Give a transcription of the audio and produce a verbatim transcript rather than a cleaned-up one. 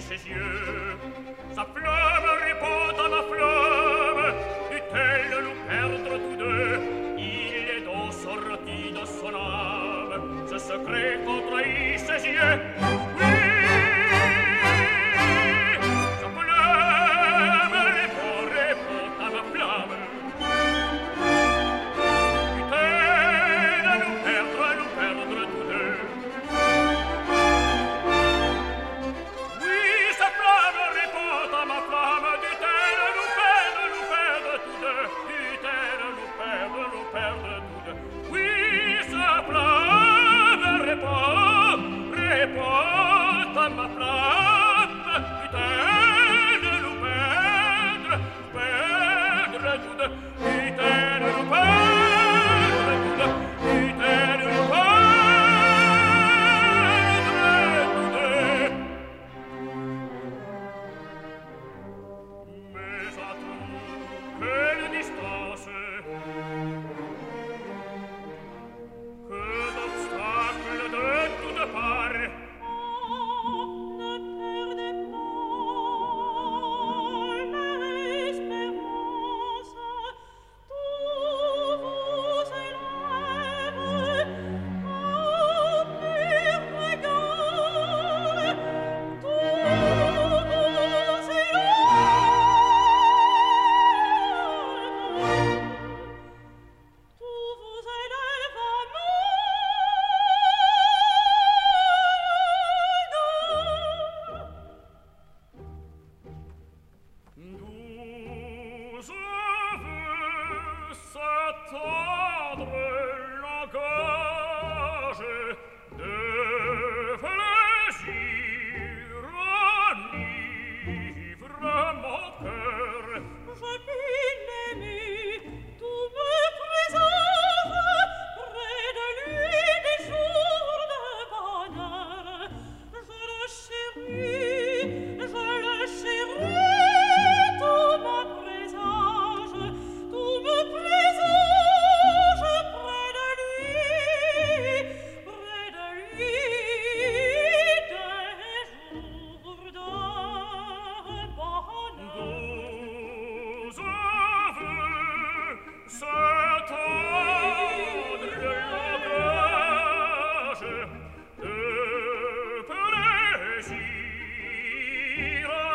ses yeux. Sa flamme répond à ma flamme, dût-elle nous perdre tous deux. Il est donc sorti de son âme ce secret qu'on trahit ses yeux. Oui, sa flamme répond, répond à ma flamme. Dût-elle nous perdre, nous perdre tous deux. Oui, sa flamme répond à ma flamme. Dût-elle nous perdre, nous perdre tous deux. Dût-elle nous perdre, nous perdre tous deux. Oui, sa flamme répond, répond à ma flamme. Dût-elle nous perdre, nous perdre tous deux. Dût-elle nous perdre tous deux. Dût-elle nous perdre tous deux. Mais à tout, quelle distance, que d'obstacles de toutes parts. Oh, ne perdez pas l'espérance, tout vous élève au pur regard, tout vous élève, tout vous élève à Douze veut s'attendre langage de plaisir enivre mon cœur. Je puis l'aimer, tout me présage près de lui des jours de bonheur. Je le chéris, je le chéris, tout me présage, tout me présage près de lui, près de lui des jours de bonheur. Douze veut s'attendre langage de plaisir